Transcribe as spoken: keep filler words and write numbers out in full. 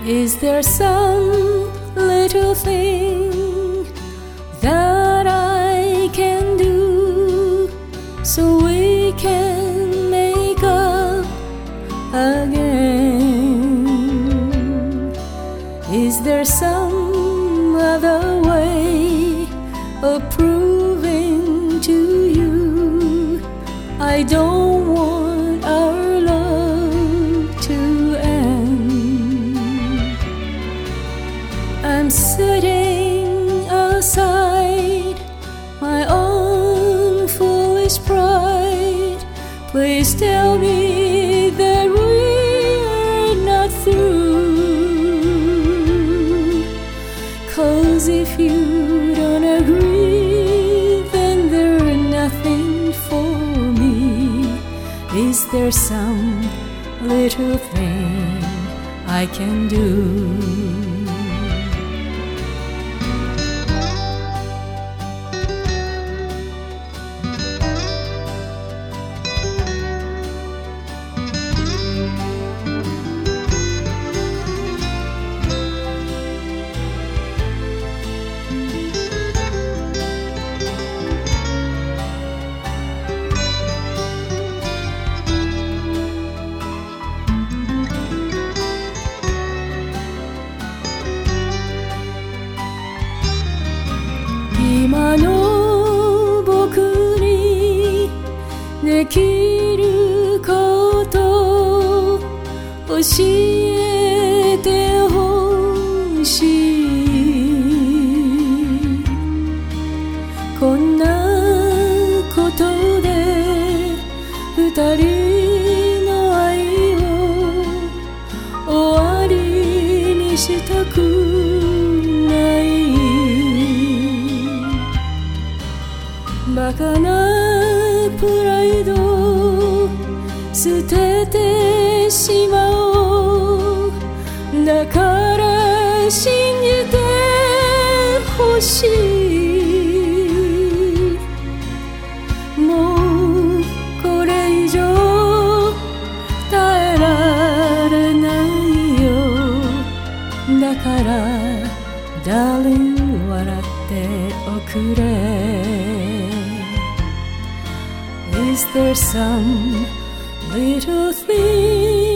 Is there some little thing that I can do so we can make up again? Is there some other way of proving to you I don't want our love to end? I'm setting aside my own foolish pride. Please tell me that we're not through. 'Cause if you don't agree, then there's nothing for me. Is there some little thing I can do?今の僕にできること教えてほしい。こんなことで二人の愛を終わりにしたくない。バカなプライド捨ててしまおう。だから信じてほしい。もうこれ以上耐えられないよ。だから Darling 笑っておくれ。Is there some little thing